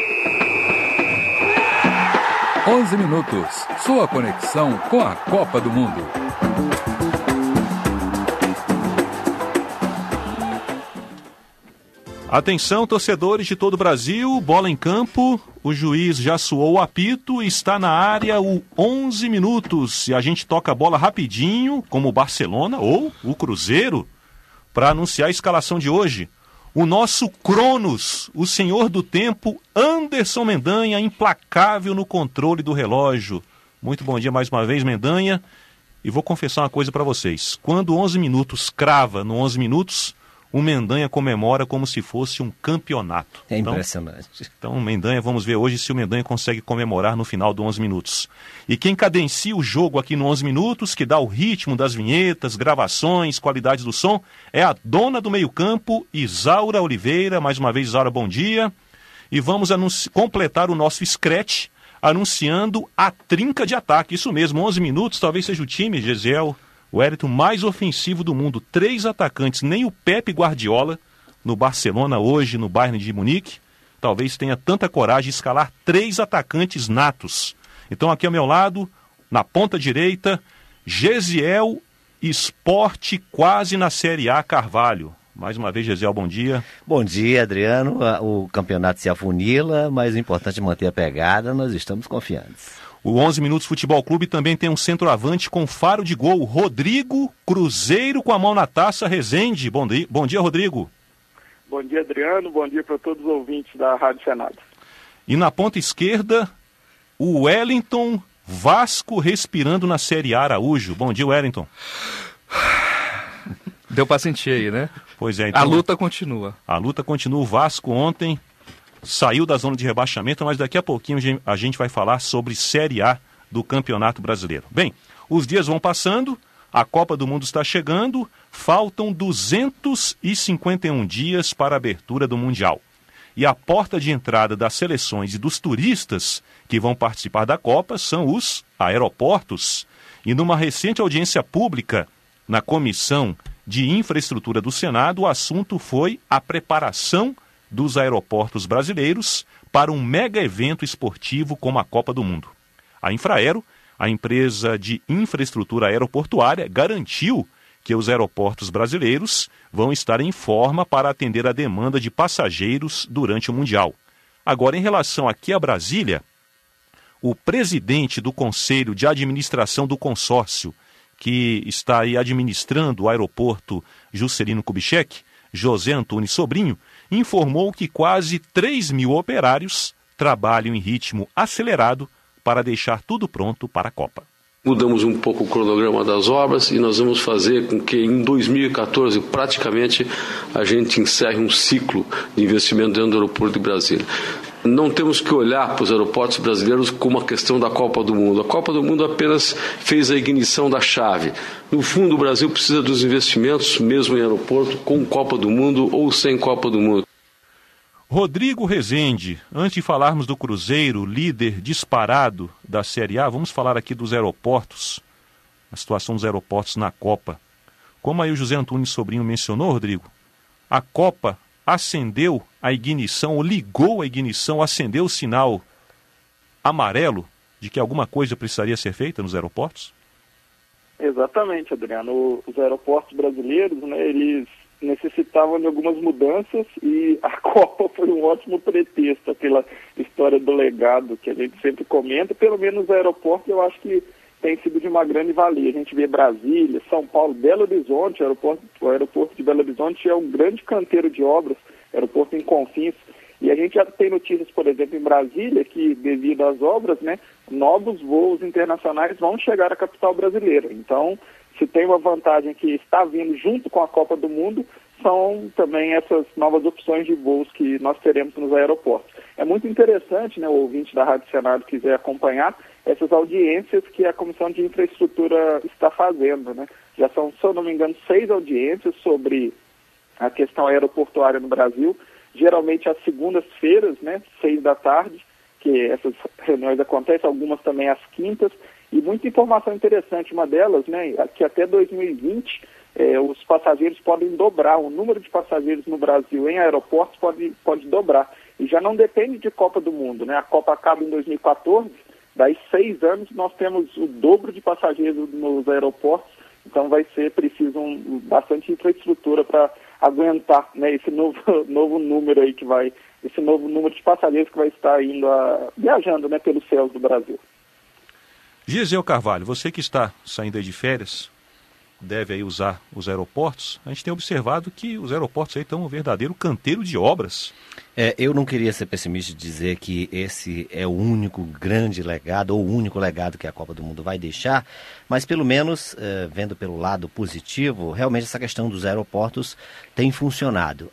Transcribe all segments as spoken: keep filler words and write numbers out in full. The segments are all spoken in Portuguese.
onze minutos, sua conexão com a Copa do Mundo. Atenção, torcedores de todo o Brasil, bola em campo, o juiz já soou o apito e está na área o onze minutos. E a gente toca a bola rapidinho, como o Barcelona ou o Cruzeiro, para anunciar a escalação de hoje. O nosso Cronos, o senhor do tempo, Anderson Mendanha, implacável no controle do relógio. Muito bom dia mais uma vez, Mendanha. E vou confessar uma coisa para vocês. Quando onze minutos crava no onze minutos, o Mendanha comemora como se fosse um campeonato. É impressionante. Então, então, Mendanha, vamos ver hoje se o Mendanha consegue comemorar no final do onze minutos. E quem cadencia o jogo aqui no onze minutos, que dá o ritmo das vinhetas, gravações, qualidade do som, é a dona do meio-campo, Isaura Oliveira. Mais uma vez, Isaura, bom dia. E vamos anunci- completar o nosso scratch anunciando a trinca de ataque. Isso mesmo, onze minutos, talvez seja o time, Gesiel, o Wellington mais ofensivo do mundo. Três atacantes, nem o Pepe Guardiola, no Barcelona hoje, no Bayern de Munique, talvez tenha tanta coragem de escalar três atacantes natos. Então aqui ao meu lado, na ponta direita, Gesiel, Sport quase na Série A, Carvalho. Mais uma vez, Gesiel, bom dia. Bom dia, Adriano. O campeonato se afunila, mas o importante é manter a pegada, nós estamos confiantes. O onze Minutos Futebol Clube também tem um centroavante com faro de gol, Rodrigo, Cruzeiro com a mão na taça, Rezende. Bom dia, bom dia, Rodrigo. Bom dia, Adriano. Bom dia para todos os ouvintes da Rádio Senado. E na ponta esquerda, o Wellington, Vasco respirando na Série A, Araújo. Bom dia, Wellington. Deu para sentir aí, né? Pois é. Então, a luta continua. A luta continua. O Vasco ontem saiu da zona de rebaixamento, mas daqui a pouquinho a gente vai falar sobre Série A do Campeonato Brasileiro. Bem, os dias vão passando, a Copa do Mundo está chegando, faltam duzentos e cinquenta e um dias para a abertura do Mundial. E a porta de entrada das seleções e dos turistas que vão participar da Copa são os aeroportos. E numa recente audiência pública na Comissão de Infraestrutura do Senado, o assunto foi a preparação dos aeroportos brasileiros para um mega evento esportivo como a Copa do Mundo. A Infraero, a empresa de infraestrutura aeroportuária, garantiu que os aeroportos brasileiros vão estar em forma para atender a demanda de passageiros durante o Mundial. Agora, em relação aqui a Brasília, o presidente do Conselho de Administração do consórcio, que está aí administrando o aeroporto Juscelino Kubitschek, José Antunes Sobrinho, informou que quase três mil operários trabalham em ritmo acelerado para deixar tudo pronto para a Copa. Mudamos um pouco o cronograma das obras e nós vamos fazer com que em dois mil e quatorze praticamente a gente encerre um ciclo de investimento dentro do aeroporto de Brasília. Não temos que olhar para os aeroportos brasileiros como a questão da Copa do Mundo. A Copa do Mundo apenas fez a ignição da chave. No fundo, o Brasil precisa dos investimentos, mesmo em aeroporto, com Copa do Mundo ou sem Copa do Mundo. Rodrigo Rezende, antes de falarmos do Cruzeiro, líder disparado da Série A, vamos falar aqui dos aeroportos, a situação dos aeroportos na Copa. Como aí o José Antunes Sobrinho mencionou, Rodrigo, a Copa acendeu a ignição, ou ligou a ignição, acendeu o sinal amarelo de que alguma coisa precisaria ser feita nos aeroportos? Exatamente, Adriano. Os aeroportos brasileiros, né, eles necessitavam de algumas mudanças e a Copa foi um ótimo pretexto, aquela história do legado que a gente sempre comenta. Pelo menos os aeroportos eu acho que tem sido de uma grande valia. A gente vê Brasília, São Paulo, Belo Horizonte, o aeroporto, o aeroporto de Belo Horizonte é um grande canteiro de obras, aeroporto em Confins, e a gente já tem notícias, por exemplo, em Brasília, que devido às obras, né, novos voos internacionais vão chegar à capital brasileira. Então, se tem uma vantagem que está vindo junto com a Copa do Mundo, são também essas novas opções de voos que nós teremos nos aeroportos. É muito interessante, né, o ouvinte da Rádio Senado quiser acompanhar essas audiências que a Comissão de Infraestrutura está fazendo, né? Já são, se eu não me engano, seis audiências sobre a questão aeroportuária no Brasil, geralmente às segundas-feiras, né, seis da tarde, que essas reuniões acontecem, algumas também às quintas, e muita informação interessante, uma delas, né, que até dois mil e vinte eh, os passageiros podem dobrar, o número de passageiros no Brasil em aeroportos pode, pode dobrar. e já não depende de Copa do Mundo, né? A Copa acaba em dois mil e quatorze, daí seis anos nós temos o dobro de passageiros nos aeroportos, então vai ser preciso um, bastante infraestrutura para aguentar, né, esse novo, novo número aí que vai, esse novo número de passageiros que vai estar indo a, viajando, né, pelos céus do Brasil. Gisel Carvalho, você que está saindo aí de férias, deve aí usar os aeroportos, a gente tem observado que os aeroportos aí estão um verdadeiro canteiro de obras. É, eu não queria ser pessimista e dizer que esse é o único grande legado, ou o único legado que a Copa do Mundo vai deixar, mas pelo menos, é, vendo pelo lado positivo, realmente essa questão dos aeroportos tem funcionado.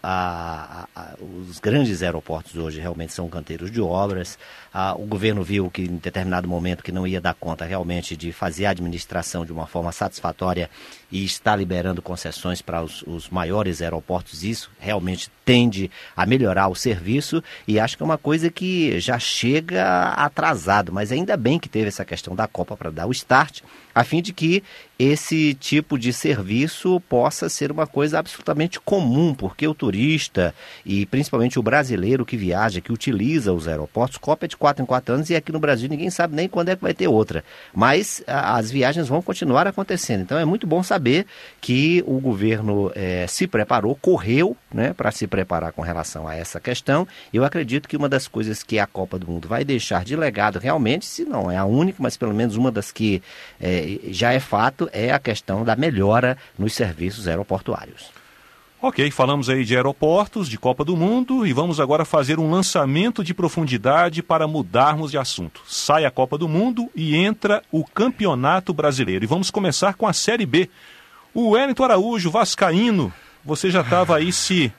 A, a, a, os grandes aeroportos hoje realmente são canteiros de obras. A, o governo viu que em determinado momento que não ia dar conta realmente de fazer a administração de uma forma satisfatória e está liberando concessões para os, os maiores aeroportos. Isso realmente tende a melhorar o serviço e acho que é uma coisa que já chega atrasado, mas ainda bem que teve essa questão da Copa para dar o start, a fim de que esse tipo de serviço possa ser uma coisa absolutamente comum, porque o turista e principalmente o brasileiro que viaja, que utiliza os aeroportos, Copa é de quatro em quatro anos e aqui no Brasil ninguém sabe nem quando é que vai ter outra, mas a, as viagens vão continuar acontecendo, então é muito bom saber que o governo é, se preparou, correu, né, para se preparar com relação a essa questão. Eu acredito que uma das coisas que a Copa do Mundo vai deixar de legado realmente, se não é a única, mas pelo menos uma das que é, já é fato, é a questão da melhora nos serviços aeroportuários. Ok, falamos aí de aeroportos, de Copa do Mundo e vamos agora fazer um lançamento de profundidade para mudarmos de assunto. Sai a Copa do Mundo e entra o Campeonato Brasileiro. E vamos começar com a Série B. O Wellington Araújo, vascaíno, você já estava aí se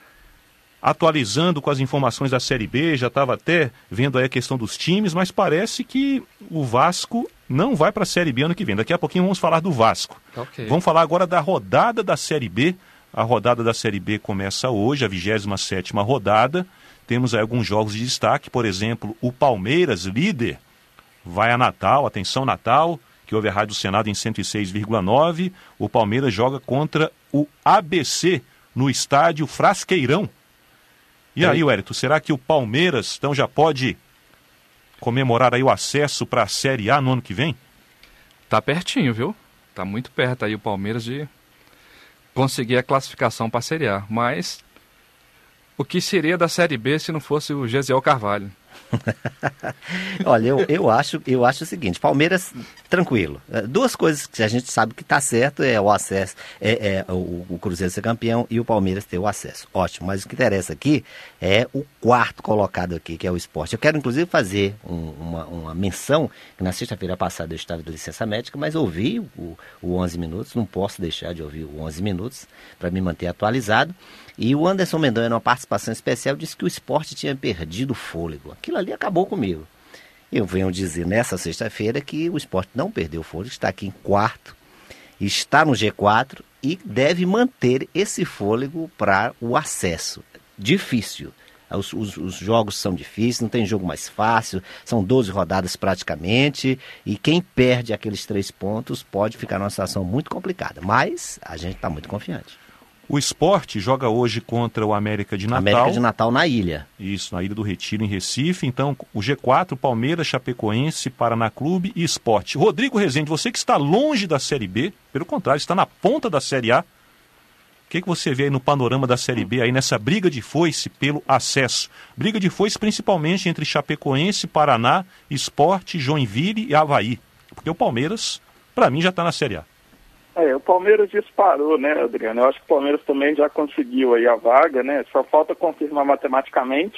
atualizando com as informações da Série B, já estava até vendo aí a questão dos times, mas parece que o Vasco não vai para a Série B ano que vem. Daqui a pouquinho vamos falar do Vasco. Okay. Vamos falar agora da rodada da Série B. A rodada da Série B começa hoje, a vigésima sétima rodada. Temos aí alguns jogos de destaque, por exemplo, o Palmeiras, líder, vai a Natal, atenção Natal, que ouve a Rádio Senado em cento e seis vírgula nove. O Palmeiras joga contra o A B C no estádio Frasqueirão. E aí, Wellington, será que o Palmeiras então já pode comemorar aí o acesso para a Série A no ano que vem? Tá pertinho, viu? Tá muito perto aí o Palmeiras de conseguir a classificação para a Série A. Mas o que seria da Série B se não fosse o Gisel Carvalho? Olha, eu, eu, acho, eu acho o seguinte, Palmeiras, tranquilo. Duas coisas que a gente sabe que está certo é o acesso, é, é o, o Cruzeiro ser campeão e o Palmeiras ter o acesso. Ótimo, mas o que interessa aqui é o quarto colocado aqui, que é o Sport. Eu quero inclusive fazer um, uma, uma menção, que na sexta-feira passada eu estava de licença médica, mas ouvi o, o onze minutos, não posso deixar de ouvir o onze minutos para me manter atualizado. E o Anderson Mendonça, numa participação especial, disse que o Sport tinha perdido o fôlego. Aquilo ali acabou comigo. Eu venho dizer nessa sexta-feira que o Sport não perdeu o fôlego, está aqui em quarto, está no G quatro e deve manter esse fôlego para o acesso. Difícil. Os, os, os jogos são difíceis, não tem jogo mais fácil, são doze rodadas praticamente, e quem perde aqueles três pontos pode ficar numa situação muito complicada, mas a gente está muito confiante. O Sport joga hoje contra o América de Natal. América de Natal na ilha. Isso, na Ilha do Retiro, em Recife. Então, o G quatro, Palmeiras, Chapecoense, Paraná Clube e Sport. Rodrigo Rezende, você que está longe da Série B, pelo contrário, está na ponta da Série A. O que, que você vê aí no panorama da Série B, aí nessa briga de foice pelo acesso? Briga de foice principalmente entre Chapecoense, Paraná, Sport, Joinville e Avaí. Porque o Palmeiras, para mim, já está na Série A. É, o Palmeiras disparou, né, Adriano? Eu acho que o Palmeiras também já conseguiu aí a vaga, né? Só falta confirmar matematicamente.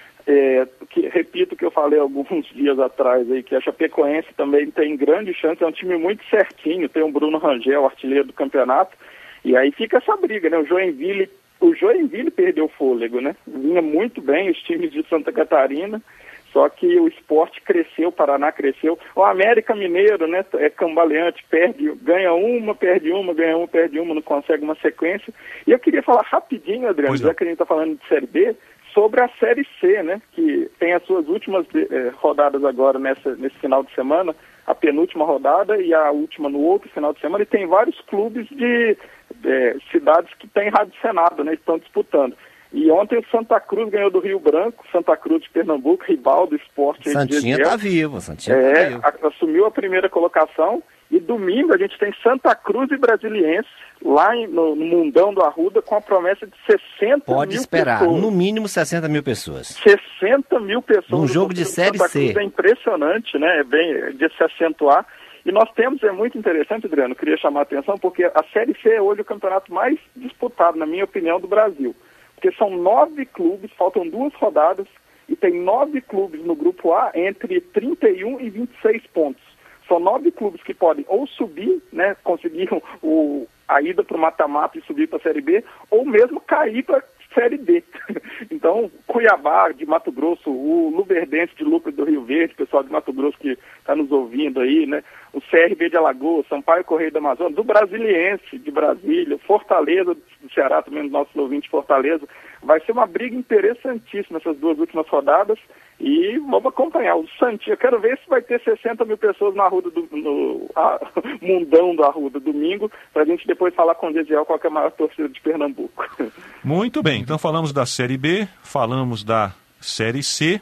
É, que, repito o que eu falei alguns dias atrás aí, que a Chapecoense também tem grande chance, é um time muito certinho, tem o Bruno Rangel, artilheiro do campeonato, e aí fica essa briga, né? O Joinville, o Joinville perdeu fôlego, né? Vinha muito bem os times de Santa Catarina, só que o Sport cresceu, o Paraná cresceu. O América Mineiro, né, é cambaleante, perde, ganha uma, perde uma, ganha uma, perde uma, não consegue uma sequência. E eu queria falar rapidinho, Adriano, já que a gente está falando de Série B, sobre a Série C, né, que tem as suas últimas eh, rodadas agora nessa, nesse final de semana, a penúltima rodada e a última no outro final de semana, e tem vários clubes de eh, cidades que têm Rádio Senado, né, estão disputando. E ontem o Santa Cruz ganhou do Rio Branco, Santa Cruz de Pernambuco, rival do Esporte. Santinha está vivo, Santinha é, tá vivo. A, assumiu a primeira colocação. E domingo a gente tem Santa Cruz e Brasiliense, lá em, no, no Mundão do Arruda, com a promessa de sessenta Pode mil esperar, pessoas. no mínimo sessenta mil pessoas. sessenta mil pessoas. Um jogo de Série Santa C. Cruz é impressionante, né? É bem é de se acentuar. E nós temos, é muito interessante, Adriano, queria chamar a atenção, porque a Série C é hoje o campeonato mais disputado, na minha opinião, do Brasil. Porque são nove clubes, faltam duas rodadas, e tem nove clubes no grupo A entre trinta e um e vinte e seis pontos. São nove clubes que podem ou subir, né, conseguiram o, a ida para o mata-mata e subir para a Série B, ou mesmo cair para a Série D. Então, Cuiabá de Mato Grosso, o Luverdense de Lucas do Rio Verde, pessoal de Mato Grosso que está nos ouvindo aí, né, o C R B de Alagoas, Sampaio Correia do Amazonas, do Brasiliense de Brasília, Fortaleza do Ceará, também do nosso ouvinte de Fortaleza. Vai ser uma briga interessantíssima essas duas últimas rodadas. E vamos acompanhar o Santinha. Eu quero ver se vai ter sessenta mil pessoas na Arruda do no, a, Mundão do Arruda domingo, para a gente depois falar com o Gesiel qual que é a maior torcida de Pernambuco. Muito bem, então falamos da Série B, falamos da Série C,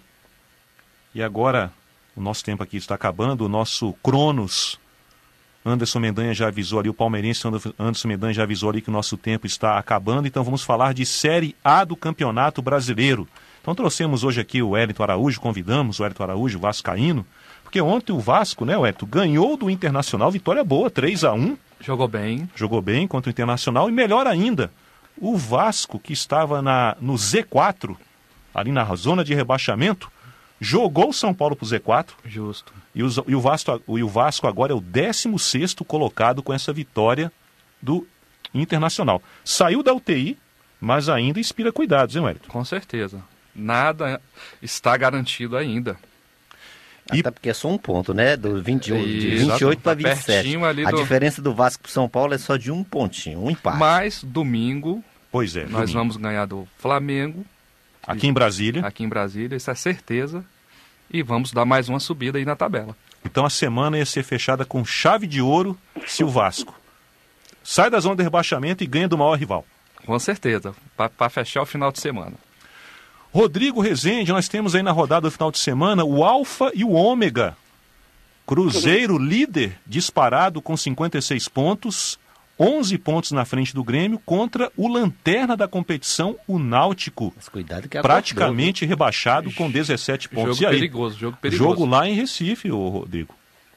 e agora o nosso tempo aqui está acabando, o nosso Cronos, Anderson Mendanha já avisou ali, o palmeirense Anderson Mendanha já avisou ali que o nosso tempo está acabando, então vamos falar de Série A do Campeonato Brasileiro. Então trouxemos hoje aqui o Wellington Araújo, convidamos o Wellington Araújo, vascaíno, porque ontem o Vasco, né, Wellington, ganhou do Internacional, vitória boa, três a um. Jogou bem. Jogou bem contra o Internacional, e melhor ainda, o Vasco, que estava na, no Z quatro, ali na zona de rebaixamento, jogou o São Paulo pro Z quatro. Justo. E, os, e, o Vasco, e o Vasco agora é o décimo sexto colocado com essa vitória do Internacional. Saiu da U T I, mas ainda inspira cuidados, hein, Wellington? Com certeza. Nada está garantido ainda. E... Até porque é só um ponto, né? Do vinte e um, de Exato, vinte e oito para tá vinte e sete. A do... diferença do Vasco para São Paulo é só de um pontinho, um empate. Mas domingo, pois é, nós domingo. vamos ganhar do Flamengo. Aqui em Brasília. Aqui em Brasília, isso é certeza. E vamos dar mais uma subida aí na tabela. Então a semana ia ser fechada com chave de ouro se o Vasco sai da zona de rebaixamento e ganha do maior rival. Com certeza, para fechar o final de semana. Rodrigo Rezende, nós temos aí na rodada do final de semana o Alfa e o Ômega. Cruzeiro líder, disparado com cinquenta e seis pontos, onze pontos na frente do Grêmio, contra o lanterna da competição, o Náutico. Mas cuidado que praticamente acordou, rebaixado com dezessete pontos. Jogo e aí? perigoso, jogo perigoso. Jogo lá em Recife, ô Rodrigo.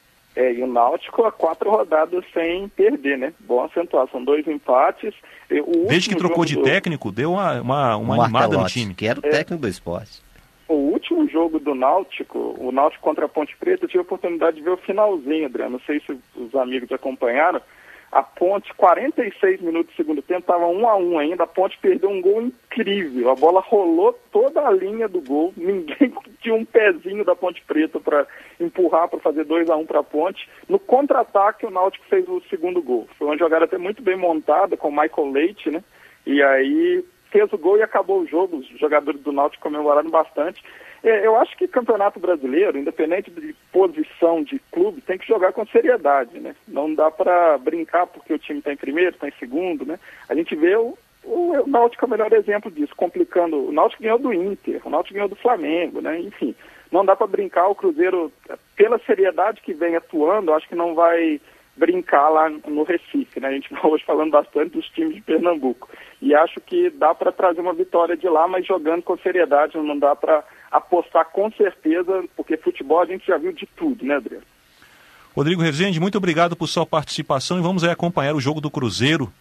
É, e o Náutico há quatro rodadas sem perder, né? Bom acentuar, são dois empates. O Desde que trocou de do... técnico, deu uma, uma, uma um animada no time. Que era o é. técnico do esporte. O último jogo do Náutico, o Náutico contra a Ponte Preta, eu tive a oportunidade de ver o finalzinho, Adriano. Não sei se os amigos acompanharam. A Ponte, quarenta e seis minutos do segundo tempo, estava um a um ainda. A Ponte perdeu um gol incrível. A bola rolou toda a linha do gol. Ninguém tinha um pezinho da Ponte Preta para empurrar, para fazer dois a um para a Ponte. No contra-ataque, o Náutico fez o segundo gol. Foi uma jogada até muito bem montada, com o Michael Leite, né? E aí fez o gol e acabou o jogo. Os jogadores do Náutico comemoraram bastante. Eu acho que Campeonato Brasileiro, independente de posição de clube, tem que jogar com seriedade, né? Não dá para brincar porque o time está em primeiro, está em segundo, né? A gente vê o, o, o Náutico é o melhor exemplo disso, complicando. O Náutico ganhou do Inter, o Náutico ganhou do Flamengo, né? Enfim, não dá para brincar. O Cruzeiro, pela seriedade que vem atuando, acho que não vai brincar lá no Recife, né? A gente está hoje falando bastante dos times de Pernambuco. E acho que dá para trazer uma vitória de lá, mas jogando com seriedade, não dá para apostar com certeza, porque futebol a gente já viu de tudo, né, Adriano? Rodrigo Rezende, muito obrigado por sua participação e vamos aí acompanhar o jogo do Cruzeiro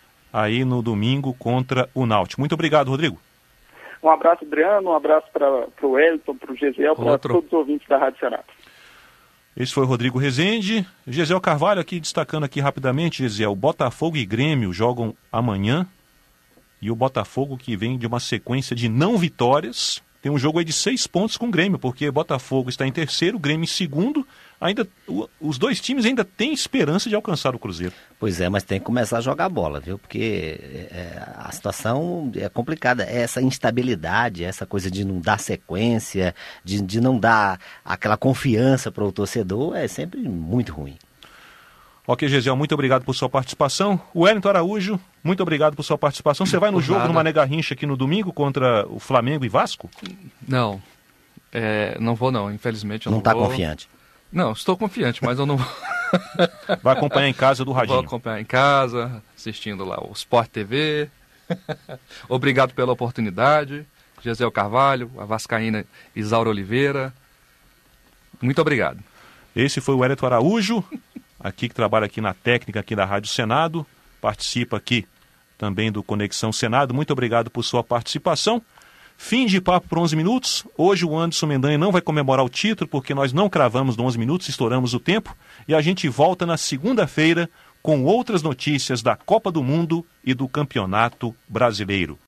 aí no domingo contra o Náutico. Muito obrigado, Rodrigo. Um abraço, Adriano, um abraço para o Wellington, para o Gesiel, para todos os ouvintes da Rádio Senato. Esse foi o Rodrigo Rezende. Gesiel Carvalho aqui destacando aqui rapidamente, Gesiel, Botafogo e Grêmio jogam amanhã e o Botafogo que vem de uma sequência de não vitórias. Tem um jogo aí de seis pontos com o Grêmio, porque Botafogo está em terceiro, Grêmio em segundo. Ainda, o, os dois times ainda têm esperança de alcançar o Cruzeiro. Pois é, mas tem que começar a jogar bola, viu? Porque é, a situação é complicada. Essa instabilidade, essa coisa de não dar sequência, de, de não dar aquela confiança para o torcedor, é sempre muito ruim. Ok, Gesiel, muito obrigado por sua participação. O Wellington Araújo, muito obrigado por sua participação. Você vai no Por jogo nada. no Mané Garrincha aqui no domingo contra o Flamengo e Vasco? Não, é, não vou não, infelizmente eu não, Não está vou. confiante. Não, estou confiante, mas eu não vou. Vai acompanhar em casa do Vou Radinho. acompanhar em casa, assistindo lá o Sport T V. Obrigado pela oportunidade. Gesiel Carvalho, a vascaína Isaura Oliveira. Muito obrigado. Esse foi o Wellington Araújo, aqui que trabalha aqui na técnica aqui da Rádio Senado, participa aqui também do Conexão Senado. Muito obrigado por sua participação. Fim de papo por onze minutos. Hoje o Anderson Mendanha não vai comemorar o título porque nós não cravamos no onze minutos, estouramos o tempo. E a gente volta na segunda-feira com outras notícias da Copa do Mundo e do Campeonato Brasileiro.